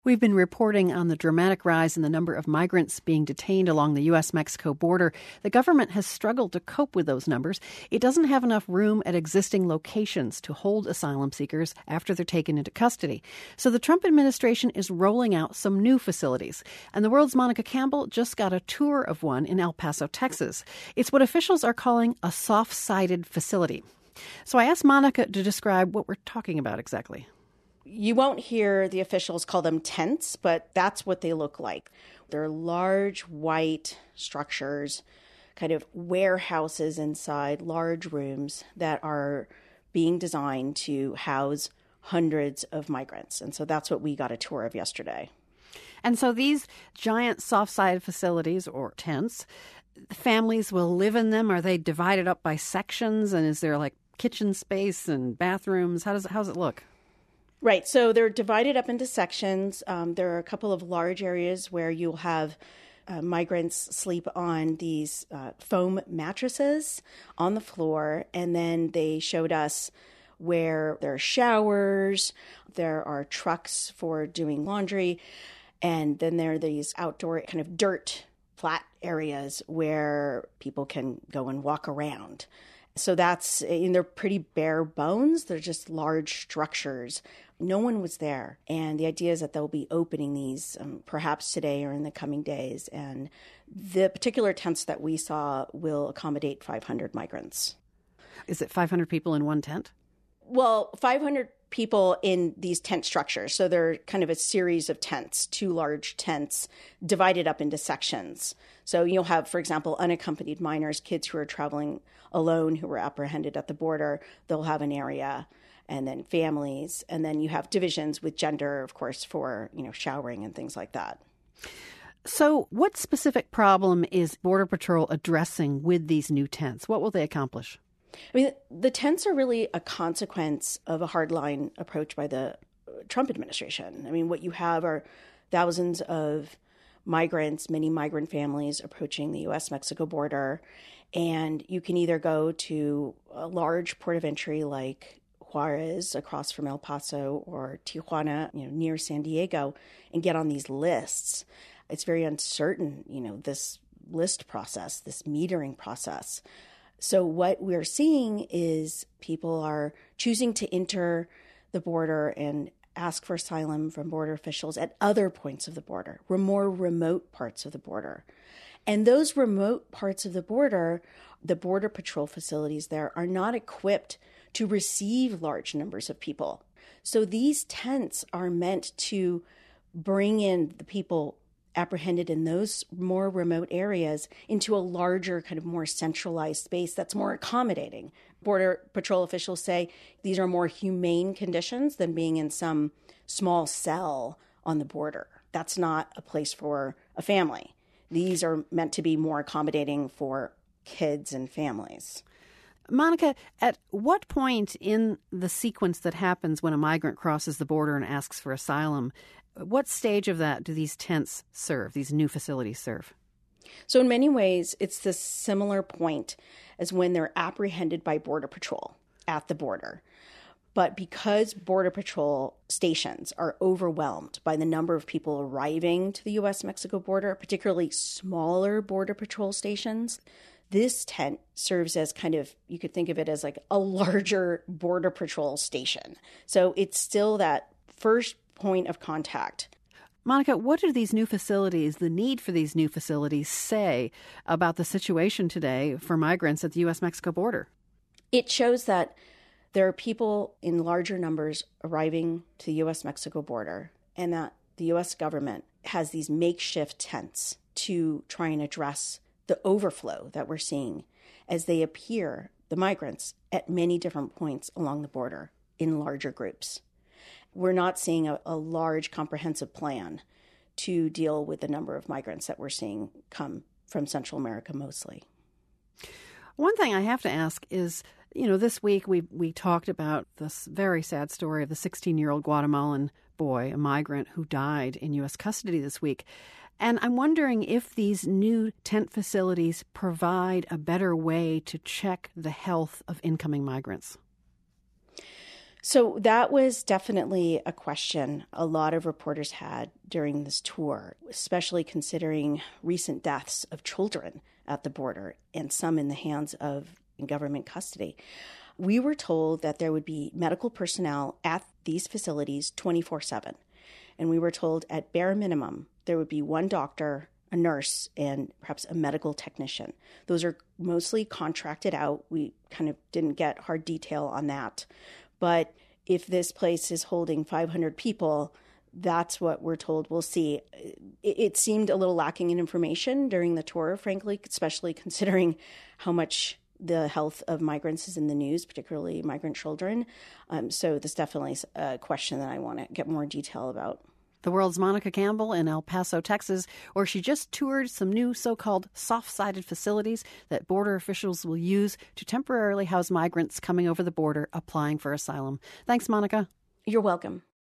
We've been reporting on the dramatic rise in the number of migrants being detained along the U.S.-Mexico border. The government has struggled to cope with those numbers. It doesn't have enough room at existing locations to hold asylum seekers after they're taken into custody. So the Trump administration is rolling out some new facilities. And the World's Monica Campbell just got a tour of one in El Paso, Texas. It's what officials are calling a soft-sided facility. So I asked Monica to describe what we're talking about exactly. You won't hear the officials call them tents, but that's what they look like. They're large white structures, kind of warehouses inside, large rooms that are being designed to house hundreds of migrants. And so that's what we got a tour of yesterday. And so these giant soft-sided facilities or tents, families will live in them. Are they divided up by sections? And is there like kitchen space and bathrooms? How's it look? Right. So they're divided up into sections. There are a couple of large areas where you'll have migrants sleep on these foam mattresses on the floor. And then they showed us where there are showers, there are trucks for doing laundry, and then there are these outdoor kind of dirt flat areas where people can go and walk around. So they're pretty bare bones. They're just large structures. No one was there. And the idea is that they'll be opening these perhaps today or in the coming days. And the particular tents that we saw will accommodate 500 migrants. Is it 500 people in one tent? Well, 500 people in these tent structures. So they're kind of a series of tents, two large tents divided up into sections. So you'll have, for example, unaccompanied minors, kids who are traveling alone who were apprehended at the border. They'll have an area, and then families. And then you have divisions with gender, of course, for, showering and things like that. So what specific problem is Border Patrol addressing with these new tents? What will they accomplish? I mean, the tents are really a consequence of a hardline approach by the Trump administration. I mean, what you have are thousands of migrants, many migrant families approaching the U.S.-Mexico border. And you can either go to a large port of entry like Juarez across from El Paso or Tijuana, near San Diego, and get on these lists. It's very uncertain, this list process, this metering process. So what we're seeing is people are choosing to enter the border and ask for asylum from border officials at other points of the border, more remote parts of the border. And those remote parts of the Border Patrol facilities there are not equipped to receive large numbers of people. So these tents are meant to bring in the people apprehended in those more remote areas into a larger, kind of more centralized space that's more accommodating. Border Patrol officials say these are more humane conditions than being in some small cell on the border. That's not a place for a family. These are meant to be more accommodating for kids and families. Monica, at what point in the sequence that happens when a migrant crosses the border and asks for asylum, what stage of that do these tents serve, these new facilities serve? So in many ways, it's the similar point as when they're apprehended by Border Patrol at the border. But because Border Patrol stations are overwhelmed by the number of people arriving to the U.S.-Mexico border, particularly smaller Border Patrol stations, this tent serves as kind of, you could think of it as like a larger Border Patrol station. So it's still that first point of contact. Monica, what do these new facilities, the need for these new facilities, say about the situation today for migrants at the U.S.-Mexico border? It shows that there are people in larger numbers arriving to the U.S.-Mexico border, and that the U.S. government has these makeshift tents to try and address the overflow that we're seeing as they appear, the migrants, at many different points along the border in larger groups. We're not seeing a large comprehensive plan to deal with the number of migrants that we're seeing come from Central America mostly. One thing I have to ask is, this week we talked about this very sad story of the 16-year-old Guatemalan boy, a migrant who died in U.S. custody this week. And I'm wondering if these new tent facilities provide a better way to check the health of incoming migrants. So that was definitely a question a lot of reporters had during this tour, especially considering recent deaths of children at the border and some in the hands of in government custody. We were told that there would be medical personnel at these facilities 24/7. And we were told at bare minimum, there would be one doctor, a nurse, and perhaps a medical technician. Those are mostly contracted out. We kind of didn't get hard detail on that. But if this place is holding 500 people, that's what we're told we'll see. It seemed a little lacking in information during the tour, frankly, especially considering how much the health of migrants is in the news, particularly migrant children. So this definitely is a question that I want to get more detail about. The World's Monica Campbell in El Paso, Texas, where she just toured some new so-called soft-sided facilities that border officials will use to temporarily house migrants coming over the border applying for asylum. Thanks, Monica. You're welcome.